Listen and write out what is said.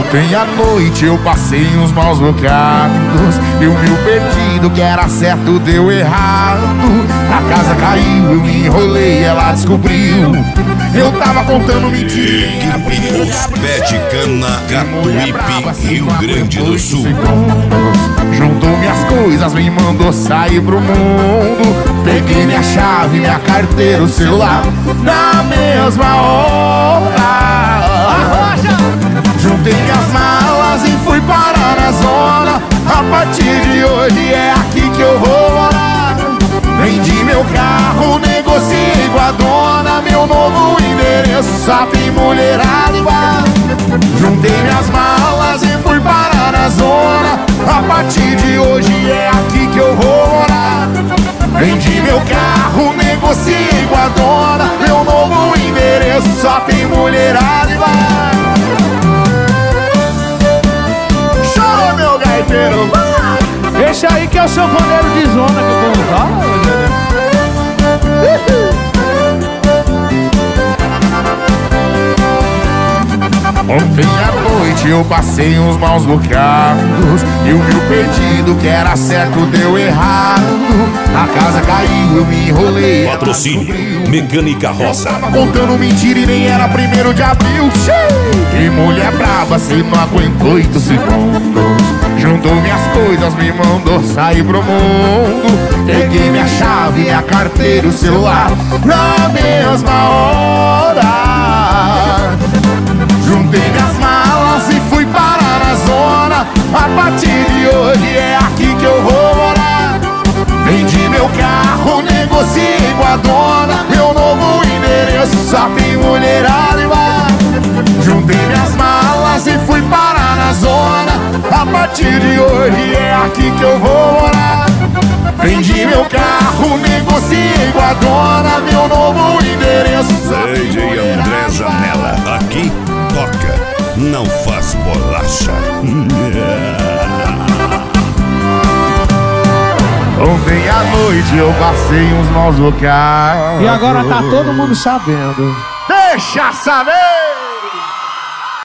Ontem à noite eu passei uns maus bocados e o meu pedido que era certo deu errado. A casa caiu, eu me enrolei, ela descobriu. Eu tava contando mentira. Pé Cana, Catuípe, Rio Grande do Sul. Juntou minhas coisas, me mandou sair pro mundo. Peguei minha chave, minha carteira, o celular na mesma hora. Juntei minhas malas e fui parar na zona. A partir de hoje é aqui que eu vou morar. Vendi meu carro, negociei com a dona. Meu novo endereço só tem mulherada igual. Juntei minhas malas e fui parar na zona. A partir de hoje é aqui que eu vou morar. Vendi meu carro, negociei com a dona. Meu novo endereço só tem mulherada igual. Chora, meu gaiteiro, vai! Esse aí que é o sanfoneiro de zona que o povo fala. Ontem à noite eu passei uns maus bocados e o meu pedido que era certo deu errado. A casa caiu, eu me enrolei. Patrocínio Mecânica Roça. Tava contando mentira e nem era 1º de abril. Que mulher brava, cê não aguentou 8 segundos. Juntou minhas coisas, me mandou sair pro mundo. Peguei minha chave, minha carteira, o celular na mesma hora. Juntei minhas malas e fui parar na zona. A partir de hoje é aqui que eu vou morar. Vendi meu carro, negociei com a dona. Meu novo endereço só tem mulherada igual. Juntei minhas malas e fui parar na zona. A partir de hoje é aqui que eu vou morar. Vendi meu carro, negociei com a dona. Meu novo endereço só tem DJ André Zanella. Aqui toca, não faz bolacha. Ontem à noite eu passei uns maus bocados. E agora tá todo mundo sabendo. Deixa saber!